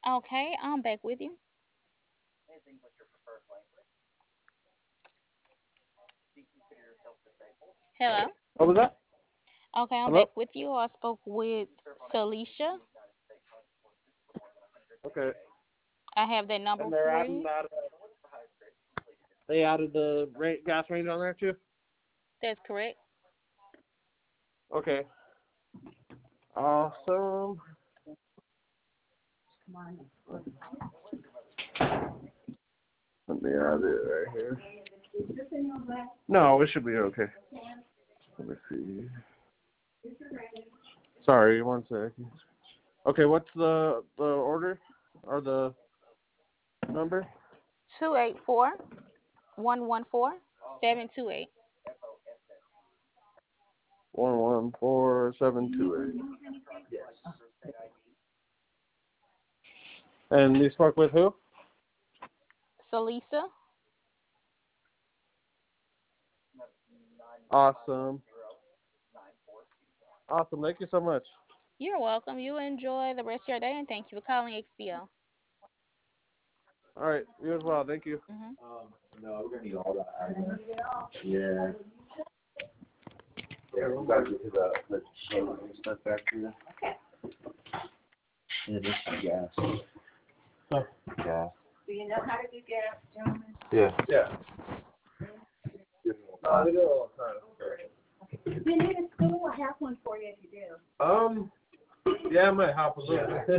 Okay, I'm back with you. Hello. What was that? Okay, I'm back Hello? with you. I spoke with Celicia. Okay. I have that number And they're for adding you. that. They added the gas range on there too. That's correct. Okay. Awesome. Let me add it right here. No, it should be okay. Let me see. Sorry, one second. Okay, what's the order or the number? 284-114-728. 114728. And you spoke with who? Salisa. Awesome. Awesome. Thank you so much. You're welcome. You enjoy the rest of your day and thank you for calling XPO. All right. You as well. Thank you. Hmm. No, we're gonna need all that. Yeah. Yeah, we're about to get to the chain and stuff back here. Yeah, this is gas. Oh. Gas. Do you know how to do gas, gentlemen? Yeah. Yeah. I do it all the time. You need a school? I have one for you if you do. Yeah, I might hop a little bit.